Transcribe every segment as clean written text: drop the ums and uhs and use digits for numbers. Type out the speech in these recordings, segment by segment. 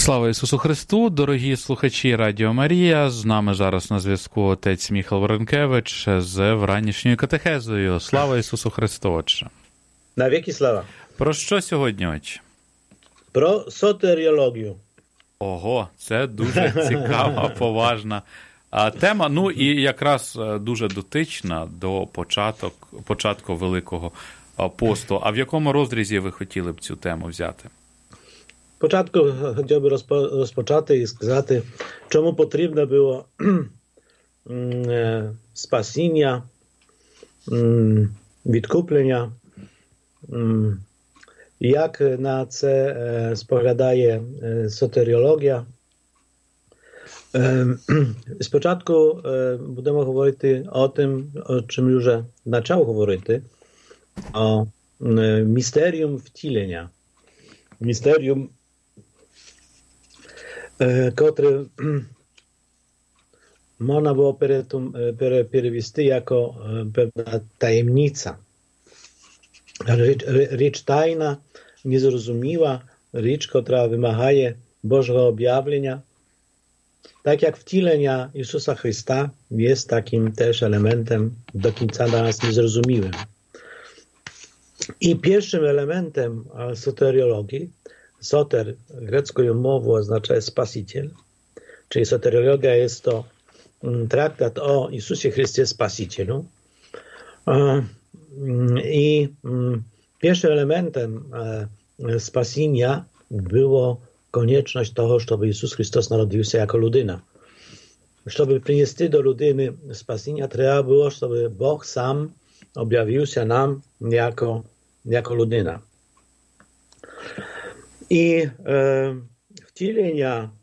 Слава Ісусу Христу! Дорогі слухачі Радіо Марія, з нами зараз на зв'язку отець Міхал Воронкевич з вранішньою катехезою. Слава Ісусу Христу, Отче! Навіки слава! Про що сьогодні, Отче? Про сотеріологію. Ого, це дуже цікава, поважна тема, ну і якраз дуже дотична до початку Великого посту. А в якому розрізі ви хотіли б цю тему взяти? Спочатку хотів би розпочати і сказати, чому потрібно було спасіння, відкуплення, як на це споглядає сотеріологія. Спочатку будемо говорити о тим, о чим вже почав говорити, о містеріум втілення. Містеріум, котре можна було перевести як певна таємниця. Річ тайна, незрозуміла, річ, котра вимагає Божого об'явлення. Так як втілення Ісуса Христа є таким теж елементом до кінця dla nas niezrozumiałym. I pierwszym elementem soteriologii, soter grecką mową oznacza spasiciel, czyli soteriologia jest to traktat o Jezusie Chrystie Spasicielu. I pierwszym elementem spasienia było konieczność toho, żeby Jezus Chrystus narodził się jako ludyna. Żeby przynieść do ludyny spasienia, trzeba było, żeby Bóg sam objawił się nam jako ludyna. I wcielenia,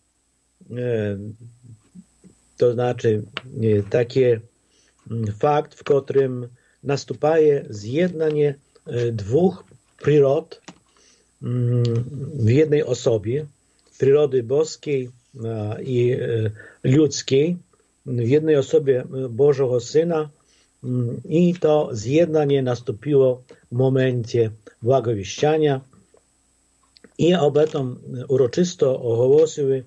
to znaczy taki fakt, w którym następuje zjednanie dwóch przyrod w jednej osobie, przyrody boskiej i ludzkiej, w jednej osobie Bożego Syna, i to zjednanie nastąpiło w momencie błogowieściania i об этом uroczysto ogłosiły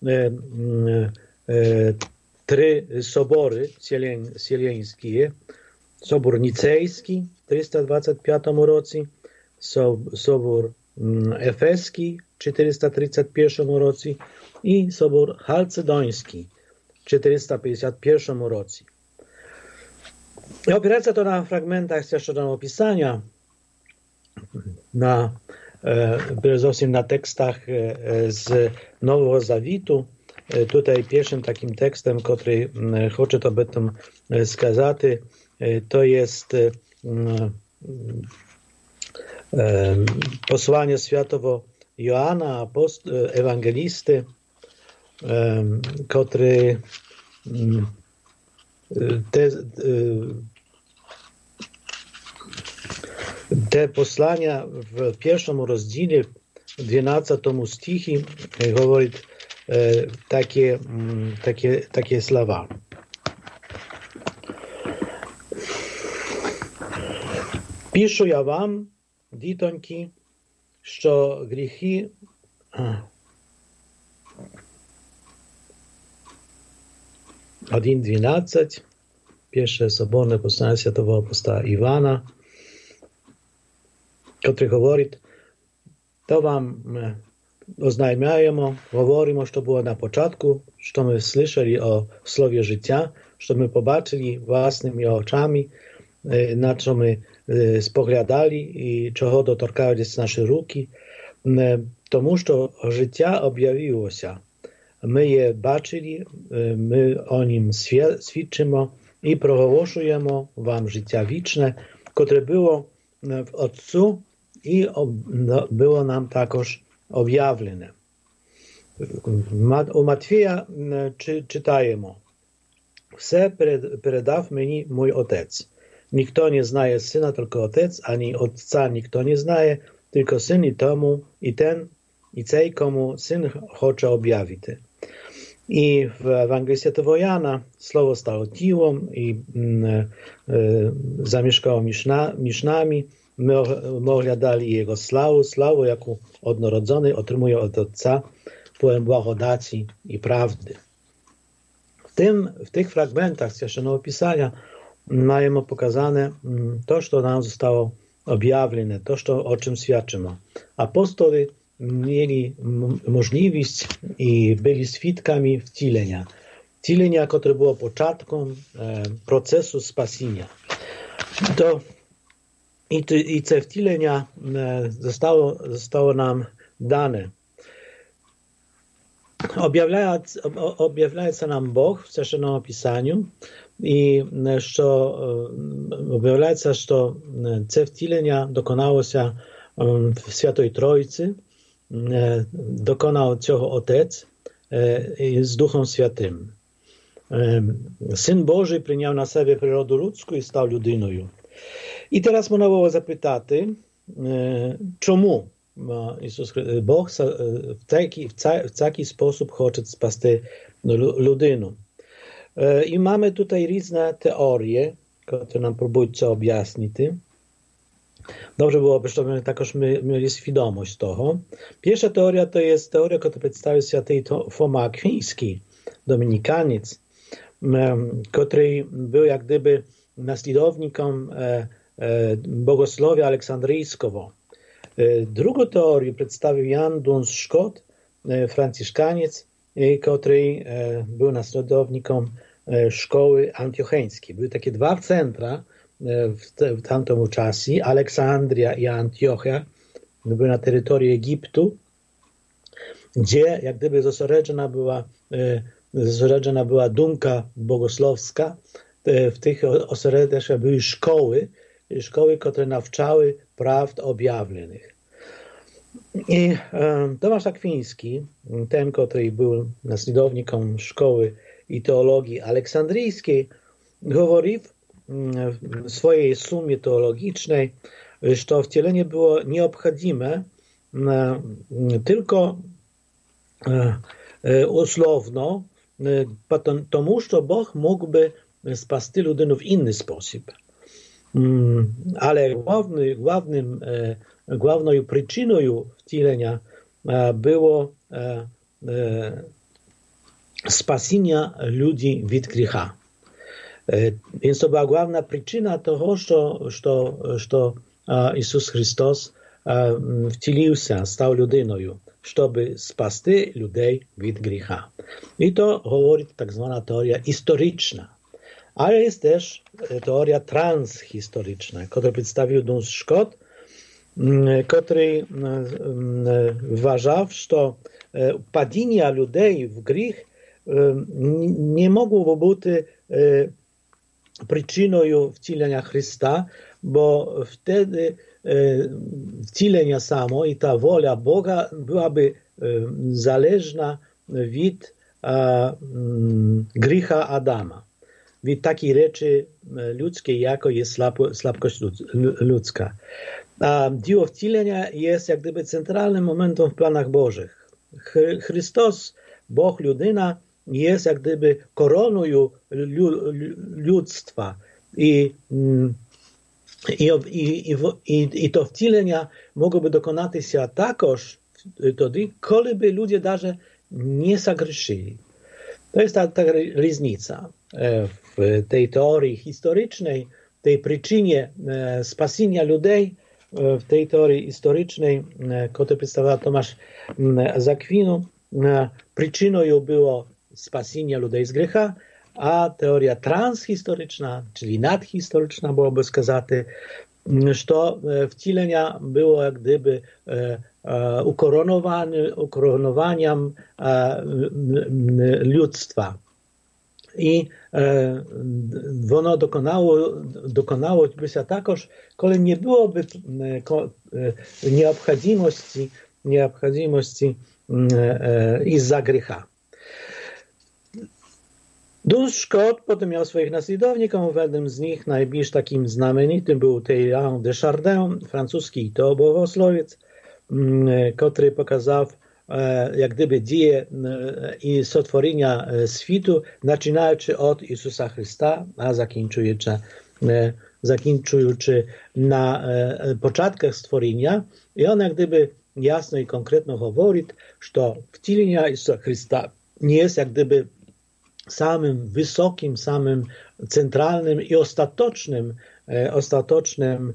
trzy sobory sieleńskie. Sobór Nicejski w 325 roku, Sobór Efeski w 431 roku i Sobór Chalcedoński w 451 roku. Opiera się to na fragmentach z opisania, przede wszystkim na tekstach z Nowego Zawitu. Tutaj pierwszym takim tekstem, który chcę o tym сказать, to jest posłanie świętego Joanna, ewangelisty, który te posłania w pierwszym rozdziale, w 12 stichie, mówi takie słowa. Пишу я вам, дітоньки, що гріхи один 12, pierwsze soborne posłanie świętego apostoła Iwana, który mówi, to wam oznajmiamy, mówimy, co było na początku, co my słyszeli o słowie życia, co my pobaczyli własnymi oczami, na co my spoglądali i czego dotorkały się nasze ruki, tomu, że życie objawiło się. My je baczyli, my o nim świadczymy i progłaszujemy wam życie wieczne, które było w Otcu i było nam także objawione. U Matwieja czytajemy: Все передав мені mój Otec. Ніхто не знає Сина, тільки Отець, ані Отця ніхто не знає, тільки Син і тому, і цей, кому Син хоче об'явити. І в Ewangelii Świętego Jana Słowo stało ciałem i zamieszkało między nami. My oglądali Jego sławę, jaką odnarodzony otrzymuje od Otca. pełen błagodaci i prawdy. W tych fragmentach Świętego Pisania mamy pokazane to, co nam zostało objawlone, to, o czym świadczymy. Apostoły mieli możliwość i byli świadkami wcielenia. Wcielenia, które było początkiem procesu spasienia. I te wcielenia zostało nam dane. Objawiaється нам Бог в Священному Писанню, і що об'являється, що це втілення доконалося в Святої Тройці, доконав цього Отець з Духом Святим. Син Божий прийняв на себе природу людську і став людиною. І зараз можна було запитати, чому Бог в такий спосіб хоче спасти людину. І маємо тут різні теорії, які нам пробують це об'яснити. Dobrze byłoby, żebyśmy також mieli świadomość tego. Pierwsza teoria to jest teoria, którą przedstawił święty Foma Akwiński, dominikaniec, który był jak gdyby naśladownikiem bogosłowia aleksandryjskiego. Drugą teorię przedstawił Jan Duns Scotus, franciszkaniec, który był naśladownikiem szkoły antiocheńskiej. Były takie dwa centra w tamtym czasie, Aleksandria i Antiochia, były na terytorium Egiptu, gdzie jak gdyby zosереджена była dumka bogosłowska. W tych ośrodkach były szkoły, które nauczały prawd objawionych. I Tomasz Akwiński, ten, który był naśladownikiem szkoły i teologii aleksandryjskiej, mówił w swojej sumie teologicznej, że wcielenie było nieobchodzime tylko usłowno, тому що Бог mógłby spасти людину w inny sposób. Ale główną przyczyną wcielenia było spasienia ludzi od grzechu. Więc to była główna przyczyna tego, że Jezus Chrystus wcielił się, stał ludyną, żeby spasти людей od grzechu. I to mówi tak zwana teoria historyczna. Ale jest też teoria transhistoryczna, którą przedstawił Duns Scotus, który uważał, że padenie ludzi w grzech nie mogło być przyczyną wcielenia Chrysta, bo wtedy wcielenie samo i ta wola Boga byłaby zależna od grzecha Adama. Od takiej rzeczy ludzkiej, jako jest słabkość ludzka. A dzieło wcielenia jest jak gdyby centralnym momentem w planach Bożych. Chrystus, Bóg, ludyna, jest jak gdyby koroną ludztwa. I to wcielenia mogłoby dokonać się takoż wtedy, kiedy ludzie даже nie zagrzeszyli. To jest ta różnica w tej teorii historycznej, tej przyczynie spasienia ludzi, w tej teorii historycznej, którą przedstawiał Tomasz z Akwinu, przyczyną było spasienia ludzi z grzechu, a teoria transhistoryczna, czyli nadhistoryczna, byłoby сказать, że wcielenia było jak gdyby ukoronowaniem ludztwa. I ono dokonało się takoż, kiedy nie byłoby nieobchodzimości iz-za grzecha. Duns Scotus potem miał swoich naśladowników, jednym z nich najbliżej takim znamienitym był Teilhard de Chardin, francuski bogosłowiec, który pokazał jak gdyby dzieje i sotworzenia światu, zaczynając od Jezusa Chrysta, a zakończając na początkach stworzenia. I on jak gdyby jasno i konkretno говорит, что втілення Ісуса Христа nie jest jak gdyby samym wysokim, samym centralnym i ostatecznym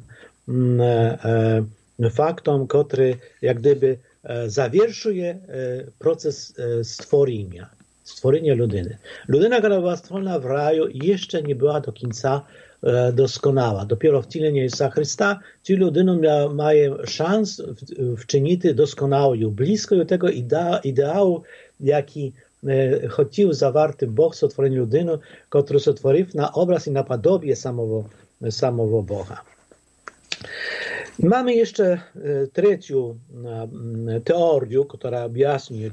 faktem, który jak gdyby zawierszuje proces stworzenia ludyny. Ludyna, która była stworzona w raju, jeszcze nie była do końca doskonała. Dopiero wcielenie Jezusa Chrysta ci ludyną mają szansę wczynić doskonałą, blisko tego ideału, jaki chciał zawarty Bóg stworzeniu ludynu, który stworzył na obraz i na podobie samego Boga. Mamy jeszcze trzecią teorię, która objaśnia,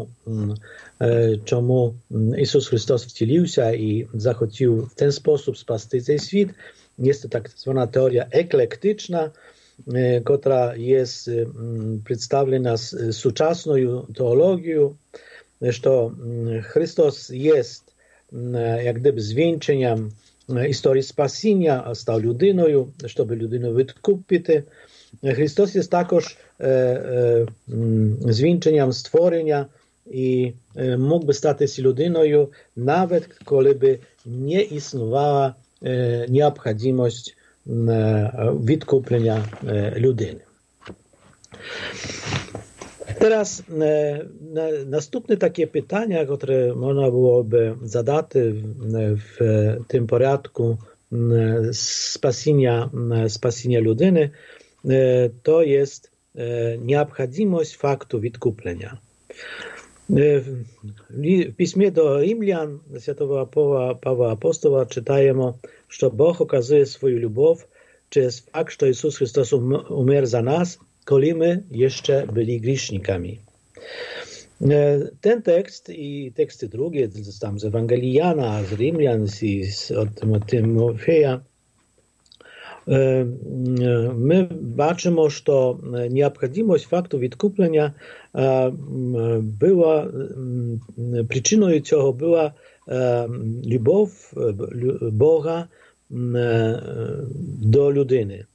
czemu Jezus Chrystus wcielił się i zachciał w ten sposób spasти ten świat. Jest to tak zwana teoria eklektyczna, która jest przedstawiona z współczesną teologią, że Chrystus jest jak gdyby zwieńczeniem historii spasienia, a stał ludyną, żeby ludynę wykupić. Chrystus jest także zwieńczeniem stworzenia i mógłby stać się ludyną, nawet gdyby nie istniała nieobchodimość wykupienia ludyny. Teraz następne takie pytania, które można byłoby zadać w tym porządku spasienia ludyny, to jest nieobchodimość faktu wykupienia. W piśmie do Римлян świętego Pawła Apostoła czytajemy, że Bóg okazuje swoją любов przez fakt, że Jezus Chrystus umarł za nas, kiedy my jeszcze byli grzesznikami. Ten tekst i teksty drugie, tam z Ewangelii Jana, z Римлян i od Tymofeja, my baczymy, że nieobchodimość faktu wykupienia była, przyczyną tego była любов Boga do ludyny.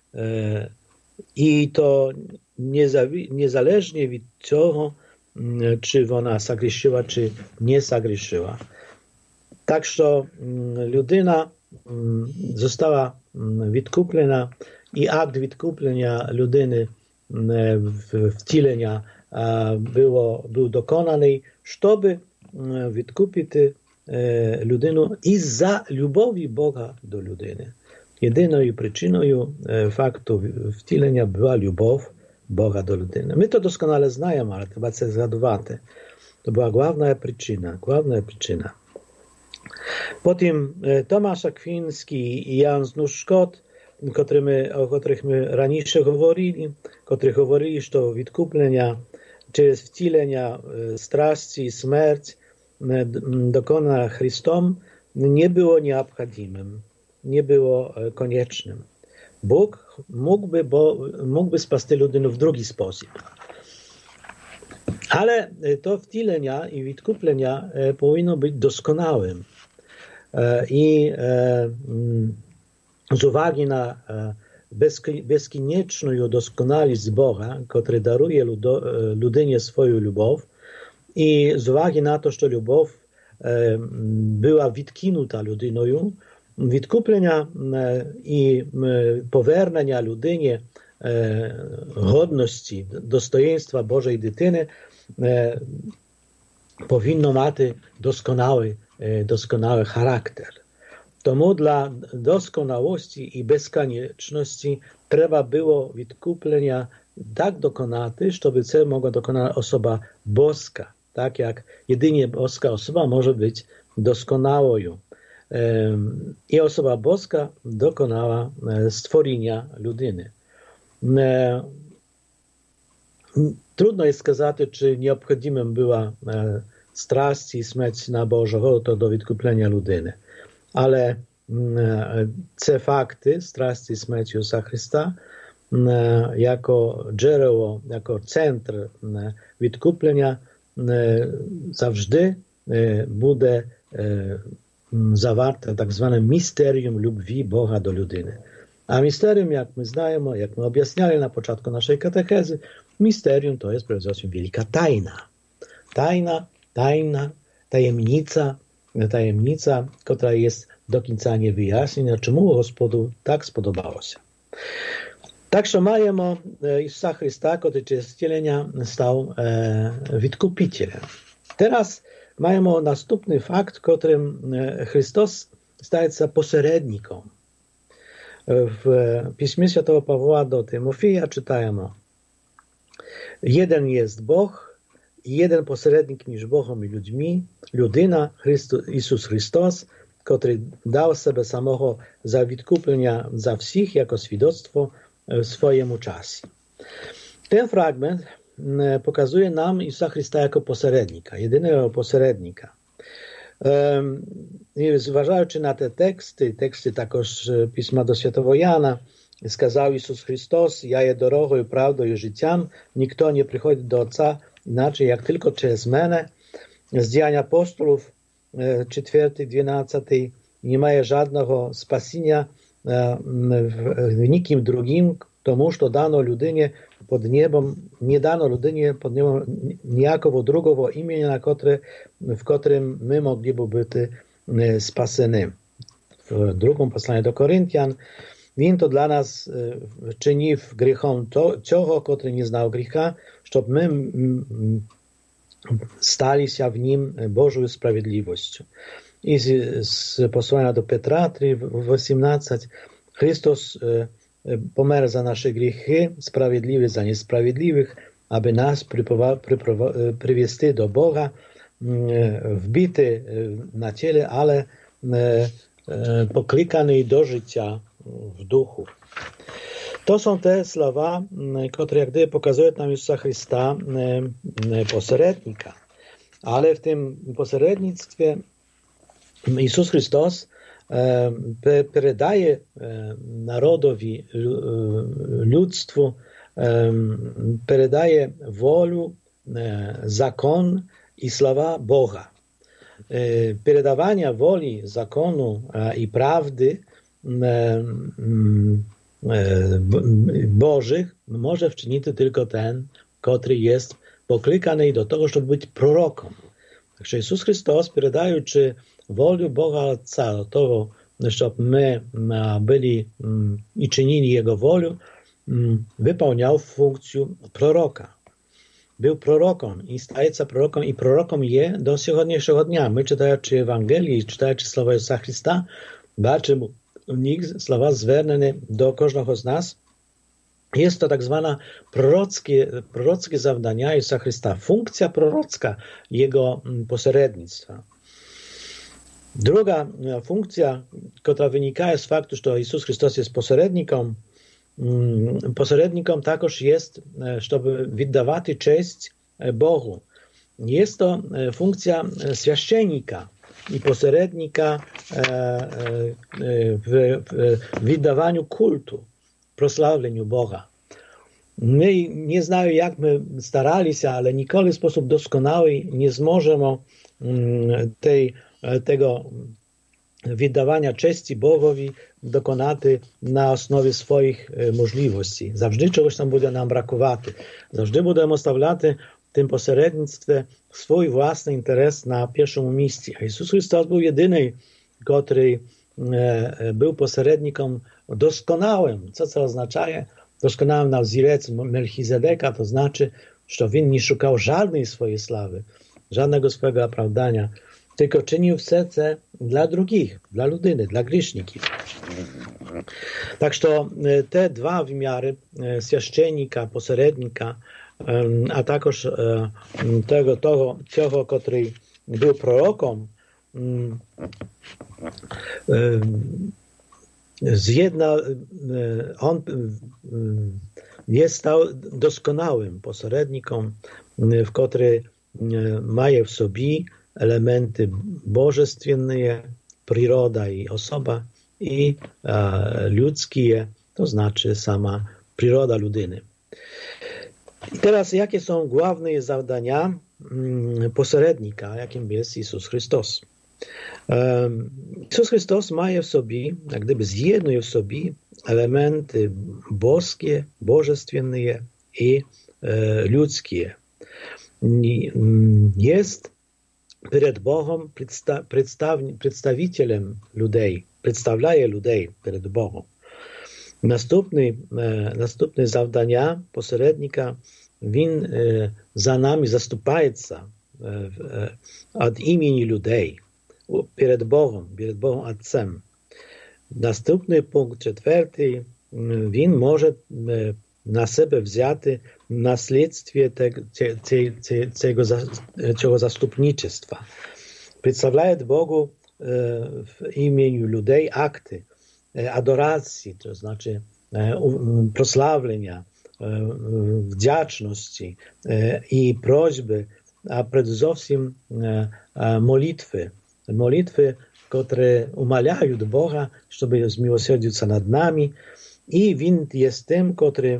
I to niezależnie od tego, czy ona zagrzeszyła, czy nie zagrzeszyła. Tak, że ludyna została wykupiona i akt wykupienia ludyny wcielenia był dokonany, żeby wykupić ludynę i za lubowi Boga do ludyny. Jedyną przyczyną faktu wcielenia była любов Boga do ludyny. My to doskonale znamy, ale trzeba sobie zgadywać. To była główna przyczyna. Potem Tomasz Akwiński i Jan Znuszkot, o których my raniejsze mówili, że wykupienia przez wcielenia straszci i śmierć dokona Chrystom nie było nieobchodimym, nie było koniecznym. Bóg mógłby spasти ludynę w drugi sposób. Ale to wcielenia i wykupienia powinno być doskonałym. I z uwagi na bezkonieczną doskonałość Boga, który daruje ludynie swoją любов, i z uwagi na to, że любов była wytkinuta ludyną, wykupienia i powernenia ludynie godności, dostojeństwa Bożej Dytyny powinno mieć doskonały charakter. Tomu dla doskonałości i bezkonieczności trzeba było wykupienia tak dokonać, żeby to mogła dokonać osoba boska, tak jak jedynie boska osoba może być doskonałą. I osoba boska dokonała stworzenia ludyny. Trudno jest сказать, czy nieobchodimym była straść i śmierć na Bożego to do wykupienia ludyny. Ale te fakty, straść i śmierć Jezusa Chrysta, jako źródło, jako centr wykupienia, zawsze będzie zawarte tak zwane misterium любви Boga do ludyny. A misterium, jak my znamy, jak my objaśniali na początku naszej katechezy, misterium to jest przede wszystkim wielka tajna. Tajemnica, która jest do końca nie wyjaśniona, czemu Gospodu tak spodobało się. Także mamy Jezusa Chrysta, który przez wcielenia stał Odkupicielem. Teraz mamy następny fakt, którym Chrystus staje się pośrednikiem. W Piśmie Świętego Pawła do Tymofeja czytajemy: jeden jest Bóg, jeden pośrednik między Bogiem i ludźmi, ludyna, Jezus Chrystus, który dał sobie samego za odkupienia za wszystkich jako świadectwo swojemu czasie. Ten fragment pokazuje nam Jezusa Chrysta jako pośrednika, jedynego pośrednika. I zważając na te teksty także Pisma do Świętego Jana, skazał Jezus Chrystus: ja jest drogą i prawdą i życiem, nikt nie przychodzi do Ojca inaczej jak tylko przez mnie. Z Dzień Apostolów 4:12 nie ma żadnego spasienia w nikim drugim, тому що дано людині pod niebem, nie dano ludynie pod niebem niejakowo drugiego imienia, w którym my mogliby być spaseni. W drugim posłaniu do Koryntian Він to dla nas czynił grzechom tego, który nie znał grzecha, żeby my stali się w nim Bożą sprawiedliwością. I z posłania do Petra 3:18 Chrystus pomarł za nasze grzechy, sprawiedliwy za niesprawiedliwych, aby nas przywieźć do Boga, wbity na ciele, ale poklikany do życia w duchu. To są te słowa, które jak gdyby pokazują nam Jezusa Chrysta, pośrednika. Ale w tym pośrednictwie Jezus Chrystus передає народові, людству, передає волю, закон і слова Бога. Передавання волі, закону і правди Bożych może wczynić tylko ten, który jest poklikaný do tego, żeby być prorokiem. Także Jezus Chrystus, передаючи волю Бога Отца do tego, żeby my byli i czynili Jego wolę, wypełniał funkcję proroka. Był prorokiem i staje się prorokiem i prorokiem jest do dzisiejszego dnia. My czytając Ewangelii, czytając słowa Jezusa Chrysta, baczymy w nich słowa zwracane do każdego z nas. Jest to tak zwana prorockie zadania Jezusa Chrysta, funkcja prorocka Jego pośrednictwa. Druga funkcja, która wynika z faktu, że Jezus Chrystus jest pośrednikiem także jest, żeby wydawać cześć Bogu. Jest to funkcja święcennika i pośrednika w wydawaniu kultu, prosławieniu Boga. My nie znamy, jak my starali się, ale nigdy w sposób doskonały nie zможemy tego wydawania cześci Bogowi dokonać na osnowie swoich możliwości. Zawsze czegoś tam będzie nam brakować. Zawsze będziemy stawiać w tym pośrednictwie swój własny interes na pierwszym miejscu. A Jezus Chrystus był jedyny, który był pośrednikiem doskonałym. Co oznacza? Doskonałym na wzorec Melchizedeka, to znaczy, że on nie szukał żadnej swojej sławy, żadnego swojego opravdania, tylko czynił w serce dla drugich, dla ludyny, dla grzeszników. Tak, że te dwa wymiary, święcennika, pośrednika, a także tego, który był prorokiem, on jest stał doskonałym pośrednikiem, w który ma w sobie elementy bożestwienne, przyroda i osoba, i ludzkie, to znaczy sama przyroda ludyny. I teraz jakie są główne zadania pośrednika, jakim jest Jezus Chrystus? Ісус Христос має в собі, як gdyby з'єднує в собі елементи божські, божественні і людські. Jest перед Богом представителем людей, представляє людей перед Богом. Наступне завдання посередника, він за нами заступається від імені людей перед Богом Отцем. Наступний пункт, 4, він може на себе взяти наслідство цього заступництва. Представляє Богу в імені людей акти adoracji, to znaczy proslawlenia, wdzięczności i prośby, a przede wszystkim modlitwy. Modlitwy, które umalają Boga, żeby zmiłosierdził się nad nami i On jest tym, który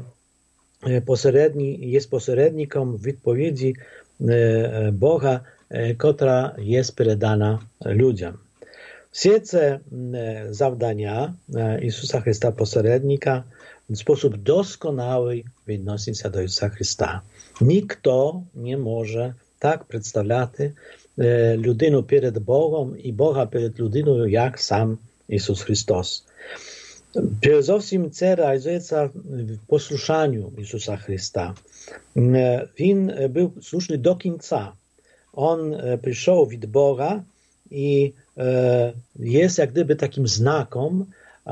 jest pośrednikiem w odpowiedzi Boga, która jest передана ludziom. Всі ці завдання Ісуса Христа посередника в спосіб досконалий відноситься до Ісуса Христа. Ніхто не може так представляти людину перед Богом і Бога перед людиною, як сам Ісус Христос. Передусім це реалізується в послушанню Ісуса Христа. Він був слушний до кінця. Він прийшов від Бога i jest jak gdyby takim znakiem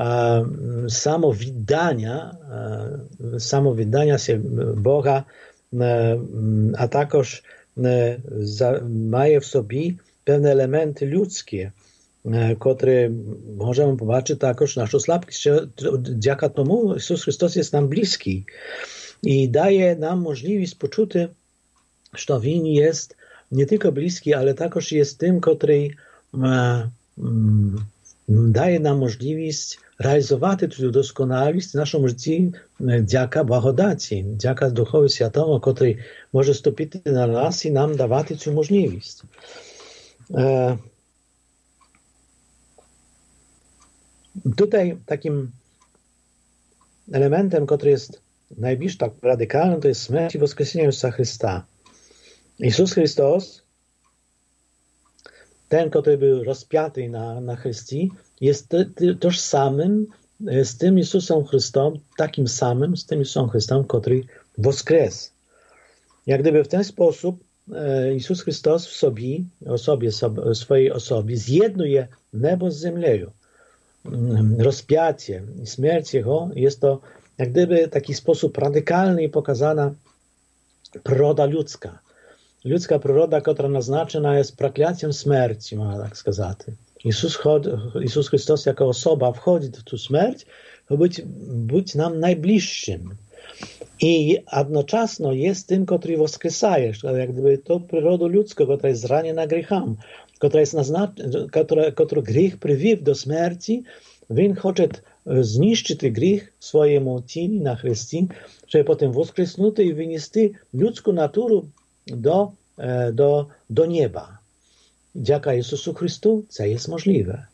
samowidania się Boga, a także ma w sobie pewne elementy ludzkie, które możemy zobaczyć także naszą słabkość. Dzięki temu Jezus Chrystus jest nam bliski i daje nam możliwość poczuć, że On jest nie tylko bliski, ale także jest tym, który daje nam możliwość realizować tę doskonałość w naszym życiu dzięki błagodaci, dzięki Duchowi Świętemu, który może stąpić na nas i nam dawać tę możliwość. Tutaj takim elementem, który jest najbliższy tak radykalnym, to jest śmierć i wskrzeszenie Jezusa Chrysta. Jezus Chrystus, ten, który był rozpięty na chrzcie, jest tożsamym z tym Jezusem Chrystusem, takim samym z tym Jezusem Chrystusem, który woskresł. Jak gdyby w ten sposób Jezus Chrystus w swojej osobie zjednuje niebo z ziemią. Rozpięcie i śmierć Jego jest to jak gdyby taki sposób radykalny i pokazana przyroda ludzka. Ludzka przyroda, która naznaczona jest prokliaciem śmierci, można tak сказать. Jezus Chrystus jako osoba wchodzi w tę śmierć, by być nam najbliższym. I jednocześnie jest tym, który woskrzesaje, jak gdyby to przyroda ludzka, która jest zraniona grzechem, która grzech przywiódł do śmierci, on chce zniszczyć grzech swojemu cieli na chrzcie, żeby potem woskrzesnąć i wynieść ludzką naturę do nieba. Dzięki Jezusu Chrystu to jest możliwe.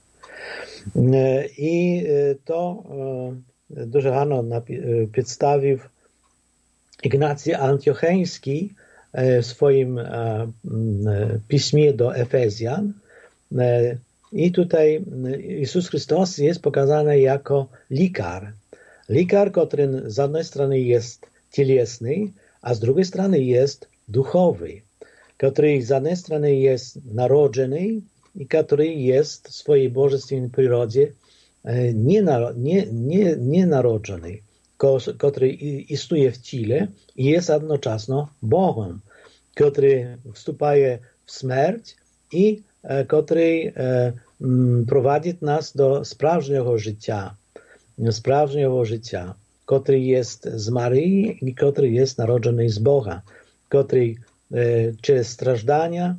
I to дуже гарно przedstawił Ignacy Antiocheński w swoim piśmie do Efezjan. I tutaj Jezus Chrystus jest pokazany jako lekarz. Lekarz, który z jednej strony jest cielesny, a z drugiej strony jest duchowy, który z jednej strony jest narodzony i który jest w swojej bożestwiennej przyrodzie nienarodzony, który istnieje w ciele i jest jednocześnie Bogiem, który wstępuje w śmierć i który prowadzi nas do sprawnego życia, który jest z Maryi i który jest narodzony z Boga, który przez strażdania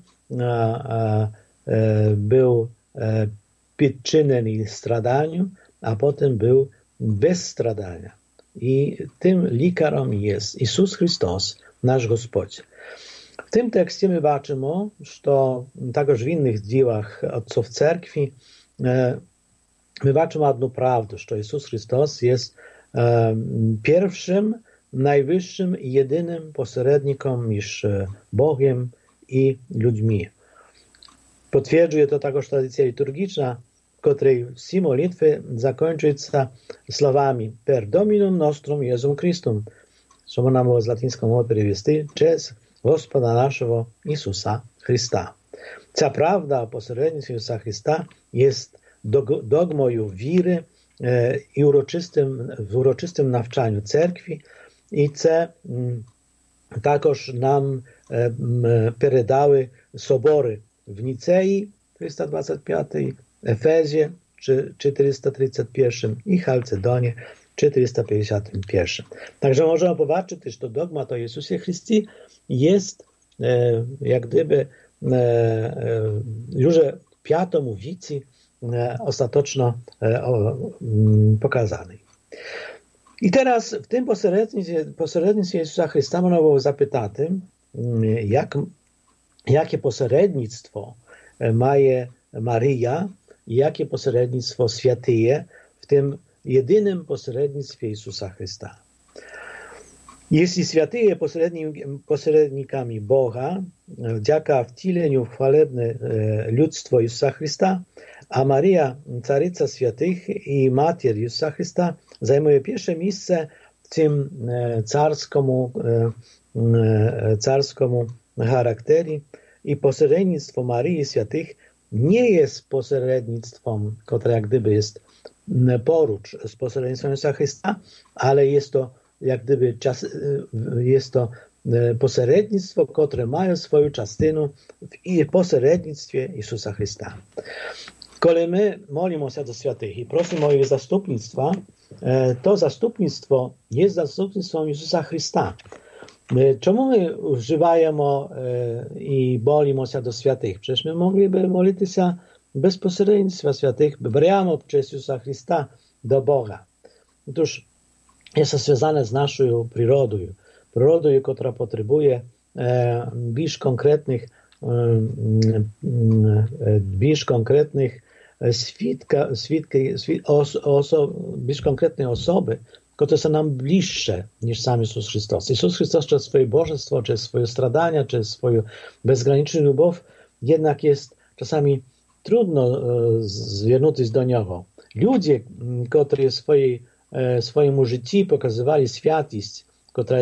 był podczynny stradaniu, a potem był bez stradania. I tym lekarzem jest Jezus Chrystus, nasz Gospodź. W tym tekście my baczymy, że także w innych dziełach ojców cerkwi my baczymy jedną prawdę, że Jezus Chrystus jest pierwszym, najwyższym i jedynym pośrednikiem między Bogiem i ludźmi. Potwierdzuje to także tradycja liturgiczna, w której wszystkie modlitwy zakończują się słowami per Dominum nostrum Jezum Christum, co można było z łacińskiej mowy przewieźć, przez Gospoda naszego Jezusa Chrysta. Ta prawda o pośrednictwie Jezusa Chrysta jest dogmą wiry i w uroczystym nawczaniu cerkwi i це також нам передали собори в Ніцеї 325, Ефезі 431 i Chalcedonie 451. Także możemy popatrzeć, że to dogmat o Jezusie Chrystie jest jak gdyby już piątą wici ostatecznie pokazany. I teraz w tym pośrednictwie Jezusa Chrysta można było zapytać, jakie pośrednictwo ma Maryja i jakie pośrednictwo świętyje w tym jedynym pośrednictwie Jezusa Chrysta. Jeśli świętyje pośrednikami Boga, dzięki wcieleniu w chwalebne ludztwo Jezusa Chrysta, a Maryja, caryca świętych i mater Jezusa Chrysta, zajmuje pierwsze miejsce w tym carskomu charakterze i pośrednictwo Maryi Świętych nie jest pośrednictwem, które jak gdyby jest porucz z pośrednictwem Jezusa Chrysta, ale jest to jak gdyby pośrednictwo, które ma swoją częstynę w pośrednictwie Jezusa Chrysta. Kiedy my modlimy się do świętych i prosimy o ich zastupnictwa, to zastupnictwo jest zastupnictwem Jezusa Chrysta. Czemu my używamy i modlimy się do świętych? Przecież my mogliby modlić się bez pośrednictwa świętych, bramy przez Jezusa Chrysta do Boga. Otóż jest to związane z naszą przyrodą, która potrzebuje konkretnej osoby, które są nam bliższe niż sam Jezus Chrystus. Jezus Chrystus przez swoje bożestwo, przez swoje stradania, przez swoją bezgraniczną lubow, jednak jest czasami trudno zwiernuć do Niego. Ludzie, którzy w swoim życiu pokazywali świętość, która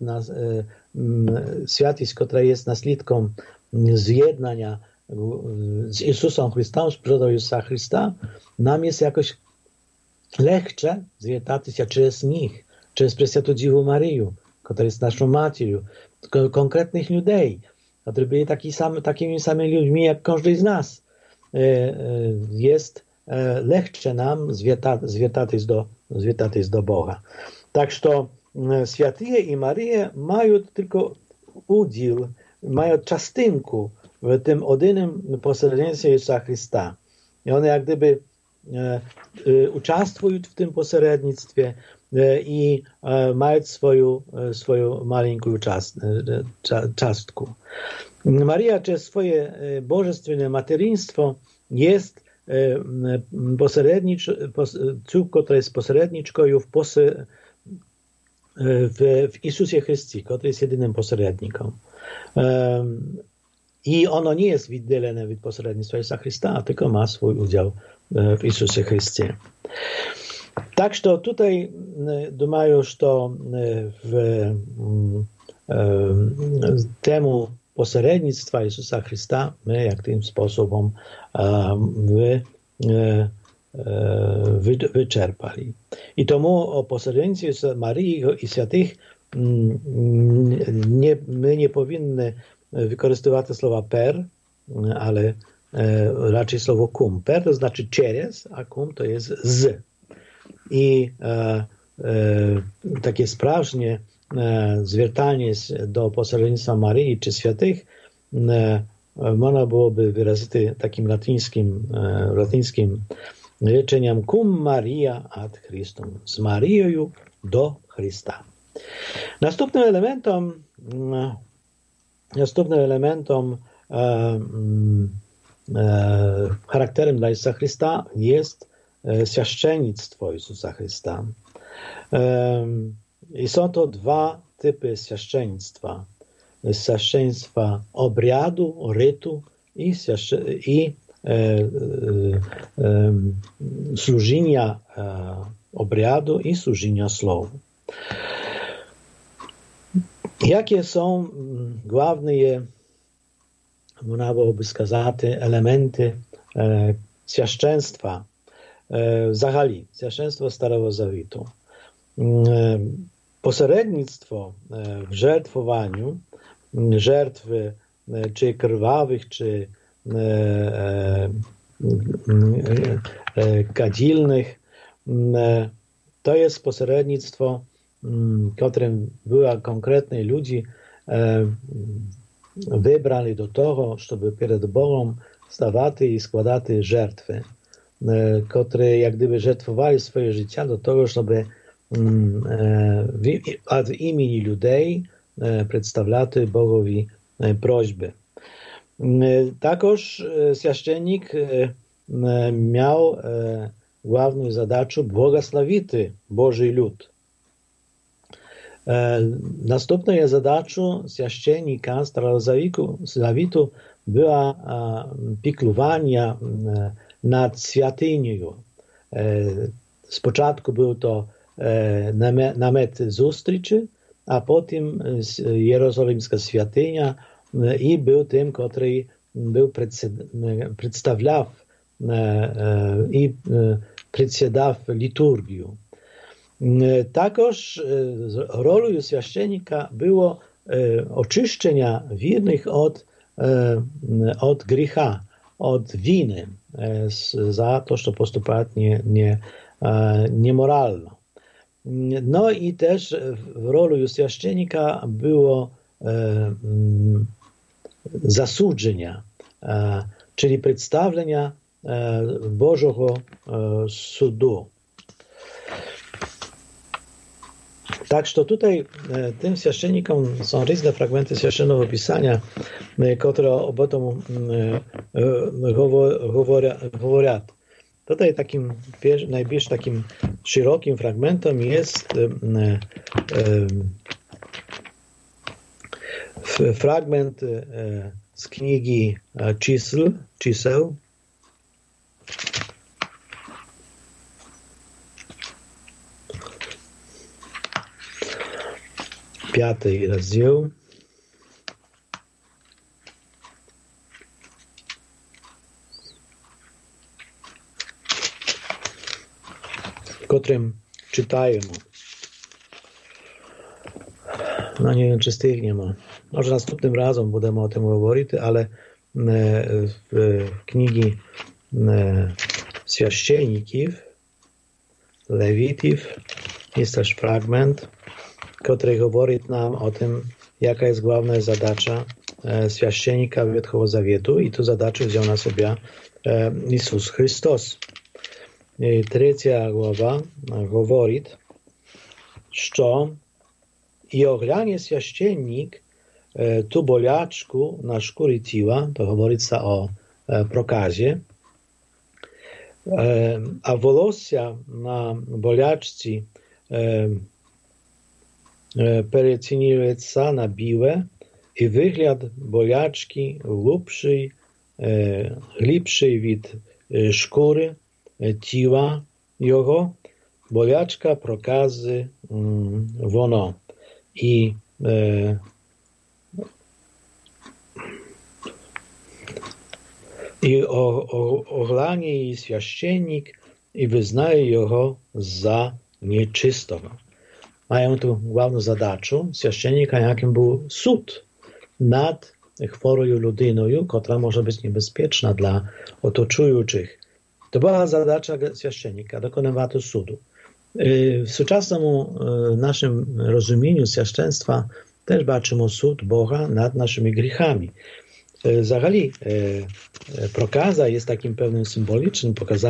jest naslідком zjednania z Jezusem Chrystusem, z przyrodą Jezusa Chrysta, nam jest jakoś leksze zjednać się przez nich, przez Preswiętą Dziewę Maryję, która jest naszą Matką, konkretnych ludzi, którzy byli takimi samymi ludźmi jak każdy z nas. Jest leksze nam zwiertać do Boga. Tak, że świętyje i Maryja mają tylko udział, mają czastynku w tym jedynym pośrednictwie Jezusa Chrysta. I one jak gdyby uczestniczą w tym pośrednictwie i mają swoją maleńką czastkę. Maryja przez swoje bożestwienne materinstwo jest która jest pośredniczką w Jezusie Chrystie, który jest jedynym pośrednikiem. I ono nie jest oddzielone od pośrednictwa Jezusa Chrysta, tylko ma swój udział w Jezusie Chrystie. Tak, że tutaj думаю, że w temu pośrednictwa Jezusa Chrysta my jak tym sposobem wyczerpali. I tomu o pośrednictwie Maryi i świętych my nie powinny wykorzystywać słowa per, ale raczej słowo cum. Per to znaczy через, a cum to jest z. I takie sprawnie zwiertanie do pośrednictwa Maryi czy świętych można byłoby wyrazić takim latińskim rečeniem cum Maria ad Christum, z Maryją do Chrysta. Następnym elementem Następnym elementem, charakterem dla Jezusa Chrysta jest świadczenictwo Jezusa Chrysta. I są to dwa typy świadczeństwa. Świadczeństwa obradu, rytu i służenia obradu i służenia słowu. Jakie są główne, można byłoby сказать, elementy świadczeństwa, zagali, świadczeństwa Starego Zawietu? Pośrednictwo w żertwowaniu, żertwy czy krwawych, czy kadzilnych, to jest pośrednictwo, którym była konkretni ludzie wybrali do tego, żeby przed Bogiem stawać i składać żertwy, które jak gdyby żertwowali swoje życie do tego, żeby od imieni ludzi przedstawiać Bogowi prośby. Takoż święcennik miał główną zadачу błogosławić Boży lud. Następną zadачą święcennika Starego Zawietu była piklowanie nad świątynią. Z początku był to namiot zustryczy, a potem jerozolimska świątynia i był tym, który był przedstawiał i przedsiadał liturgię. Takoż rolą święcennika było oczyszczenie wiernych od grzechu, od winy, za to, że postępować niemoralno. No i też rolą święcennika było zasłudzenia, czyli przedstawienia Bożego sudu. Tak, że tutaj tym święcennikom są różne fragmenty święconego Pisania, które o tym mówią. Tutaj takim najbardziej takim szerokim fragmentem jest fragment z księgi Czyseł. Piąty rozdział. W którym czytajemy. No nie wiem, czy stygniemy. Może następnym razem będziemy o tym mówić, ale w księgi święcenników, Lewitów, jest też fragment, który mówi nam o tym, jaka jest główna zadacza święcennika Wielkiego Zawietu, i tu zadачу wziął na sobie Jezus Chrystus. I 3 głowa mówi, że i ogląda święcennik tu boliaczku na skóry ciała, to mówi się o prokazie, a włosia na boliaczce перецінює się na biłe i wygląd boliaczki глибший від szkóry ciała jego, boliaczka prokazy wono. I ogląda jej święcennik i wyznaje jego za nieczystego. Mają tu główną zadачу święcennika, jakim był sąd nad chorą ludyną, która może być niebezpieczna dla otoczujących. To była zadacza święcennika, dokonywać sudu. W współczesnym naszym rozumieniu święczeństwa też baczymy sąd Boga nad naszymi grzechami. Zagali prokaza jest takim pewnym symbolicznym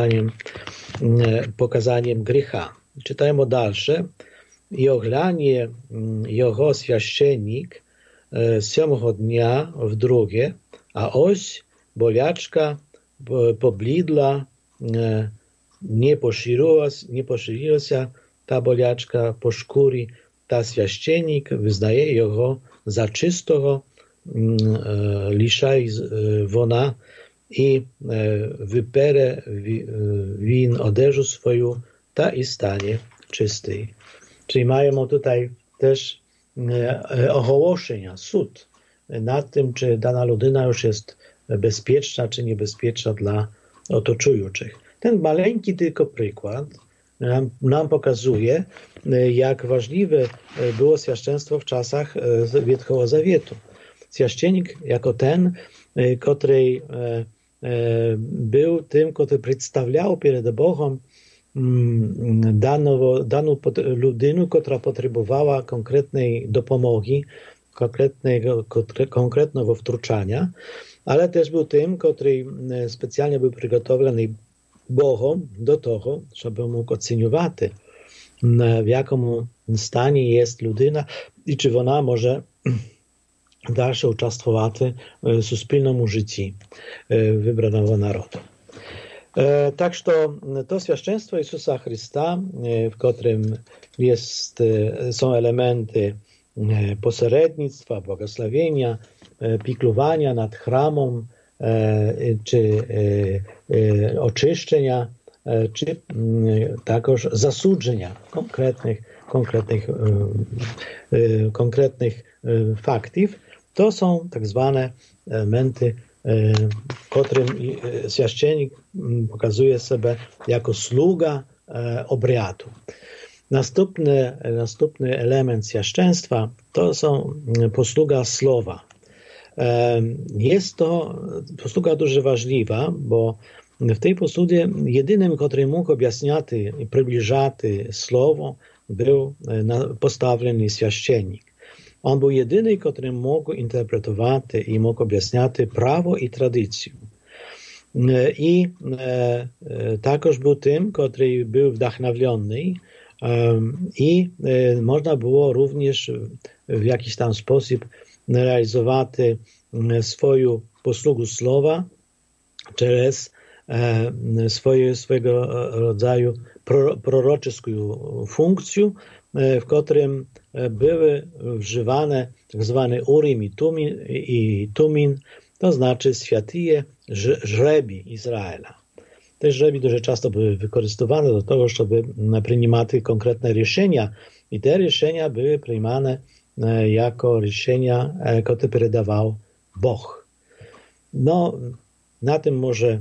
pokazaniem grzecha. Czytajmy dalsze. I ogląda jego święcennik 7 dnia w drugie, a ось bolячка поблідла, не поширилася та болячка по шкурі, та священник визнає його за чистого, лишає вона і випере він одежу свою та і стане чистий. Czyli маємо tutaj też ogłoszenia, sąd nad tym, czy dana ludyna już jest bezpieczna, czy niebezpieczna dla otoczujących. Ten maleńki tylko przykład nam pokazuje, jak ważliwe było świadectwo w czasach Wielkiego Zawietu. Świadczynnik jako ten, który był tym, który przedstawiał przed Bogiem daną ludynę, która potrzebowała konkretnej dopomogi, konkretnego wtrącania, ale też był tym, który specjalnie był przygotowany Bogom do tego, żeby mógł oceniać, w jakim stanie jest ludyna i czy ona może dalsze uczestniczyć w wspólnym życiu wybranego narodu. Tak, że to świadectwo Jezusa Chrysta, w którym są elementy pośrednictwa, błogosławienia, piklowania nad chramem, czy oczyszczenia, czy także zasłudzenia konkretnych faktów, to są tak zwane elementy, w którym świadczennik pokazuje siebie jako sługa obradu. Następny element świadectwa to są posługa słowa. Jest to posługa дуже ważliwa, bo w tej posłudze jedynym, który mógł objaśniać i przybliżać słowo, był postawiony świadczennik. On był jedyny, który mógł interpretować i mógł objaśniać prawo i tradycję. I także był tym, który był wdachnowiony i można było również w jakiś tam sposób realizować swoją posługę słowa przez swego rodzaju proroczeską funkcję, w którym były używane tak zwane Urim i Tumin, to znaczy święte żrebi Izraela. Te żrebi дуже często były wykorzystywane do tego, żeby przyjmować konkretne решения, i te решения były przyjmowane jako решения, które передавал Bóg. No, na tym może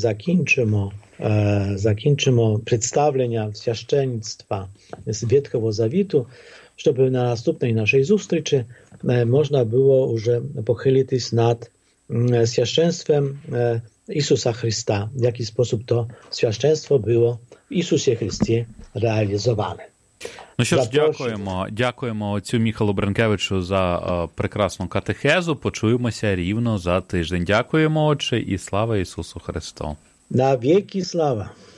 zakończymy przedstawienia świadectwa z Wielkiego Zawietu, żeby na następnej naszej zустрічі można było już pochylić się nad świadectwem Jezusa Chrysta, w jaki sposób to świadectwo było w Jezusie Chrystie realizowane. Ну що ж, дякуємо отцю Міхалу Бренкевичу за прекрасну катехезу. Почуємося рівно за тиждень. Дякуємо, отче, і слава Ісусу Христу. На віки слава.